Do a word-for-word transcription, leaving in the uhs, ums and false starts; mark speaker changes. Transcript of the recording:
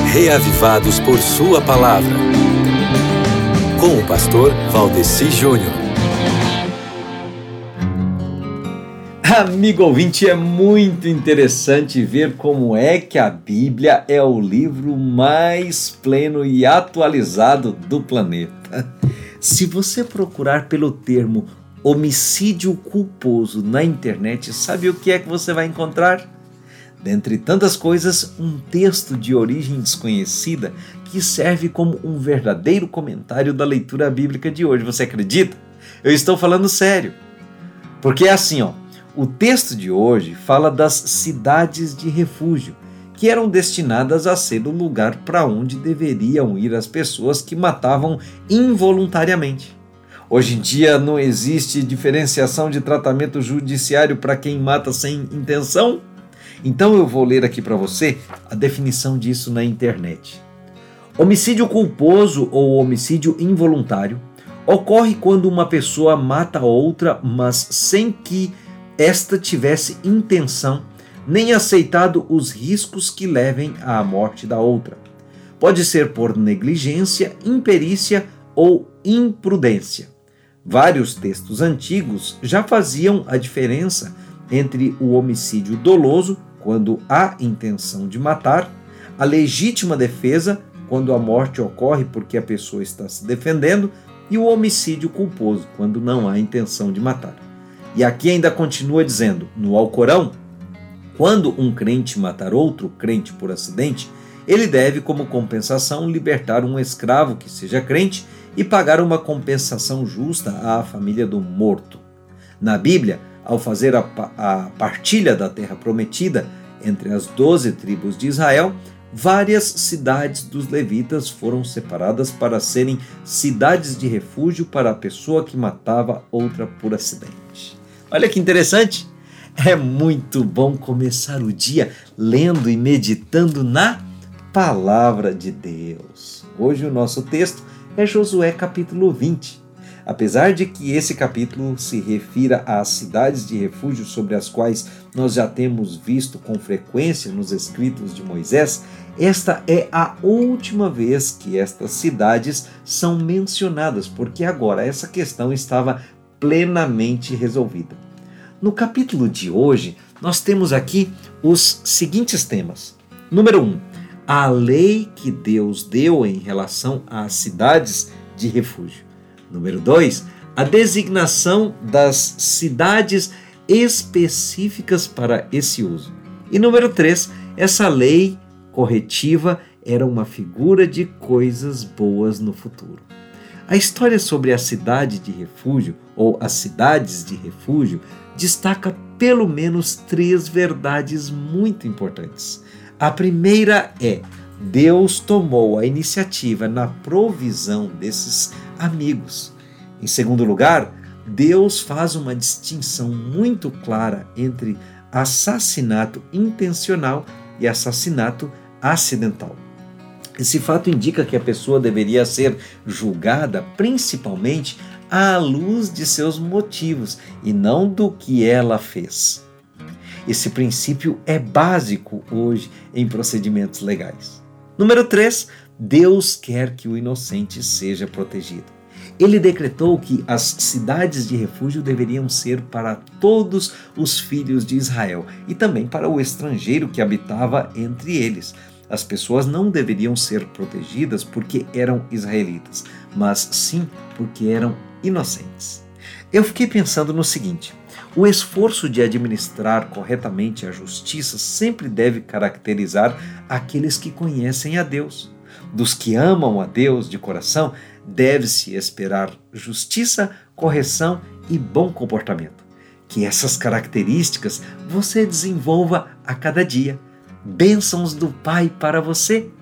Speaker 1: reavivados por sua palavra. Com o pastor Valdeci Júnior.
Speaker 2: Amigo ouvinte, é muito interessante ver como é que a Bíblia é o livro mais pleno e atualizado do planeta. Se você procurar pelo termo homicídio culposo na internet, sabe o que é que você vai encontrar? Dentre tantas coisas, um texto de origem desconhecida que serve como um verdadeiro comentário da leitura bíblica de hoje. Você acredita? Eu estou falando sério. Porque é assim, ó, o texto de hoje fala das cidades de refúgio, que eram destinadas a ser o lugar para onde deveriam ir as pessoas que matavam involuntariamente. Hoje em dia não existe diferenciação de tratamento judiciário para quem mata sem intenção? Então eu vou ler aqui para você a definição disso na internet. Homicídio culposo ou homicídio involuntário ocorre quando uma pessoa mata outra, mas sem que esta tivesse intenção nem aceitado os riscos que levem à morte da outra. Pode ser por negligência, imperícia ou imprudência. Vários textos antigos já faziam a diferença entre o homicídio doloso, quando há intenção de matar, a legítima defesa, quando a morte ocorre porque a pessoa está se defendendo, e o homicídio culposo, quando não há intenção de matar. E aqui ainda continua dizendo, no Alcorão, quando um crente matar outro crente por acidente, ele deve, como compensação, libertar um escravo que seja crente e pagar uma compensação justa à família do morto. Na Bíblia, ao fazer a, a partilha da terra prometida entre as doze tribos de Israel, várias cidades dos levitas foram separadas para serem cidades de refúgio para a pessoa que matava outra por acidente. Olha que interessante! É muito bom começar o dia lendo e meditando na Palavra de Deus. Hoje o nosso texto é Josué capítulo vinte. Apesar de que esse capítulo se refira às cidades de refúgio sobre as quais nós já temos visto com frequência nos escritos de Moisés, esta é a última vez que estas cidades são mencionadas, porque agora essa questão estava plenamente resolvida. No capítulo de hoje, nós temos aqui os seguintes temas. Número um, a lei que Deus deu em relação às cidades de refúgio. Número dois, a designação das cidades específicas para esse uso. E número três, essa lei corretiva era uma figura de coisas boas no futuro. A história sobre a cidade de refúgio, ou as cidades de refúgio, destaca pelo menos três verdades muito importantes. A primeira é: Deus tomou a iniciativa na provisão desses amigos. Em segundo lugar, Deus faz uma distinção muito clara entre assassinato intencional e assassinato acidental. Esse fato indica que a pessoa deveria ser julgada principalmente à luz de seus motivos e não do que ela fez. Esse princípio é básico hoje em procedimentos legais. Número três, Deus quer que o inocente seja protegido. Ele decretou que as cidades de refúgio deveriam ser para todos os filhos de Israel e também para o estrangeiro que habitava entre eles. As pessoas não deveriam ser protegidas porque eram israelitas, mas sim porque eram inocentes. Eu fiquei pensando no seguinte: o esforço de administrar corretamente a justiça sempre deve caracterizar aqueles que conhecem a Deus. Dos que amam a Deus de coração, deve-se esperar justiça, correção e bom comportamento. Que essas características você desenvolva a cada dia. Bênçãos do Pai para você.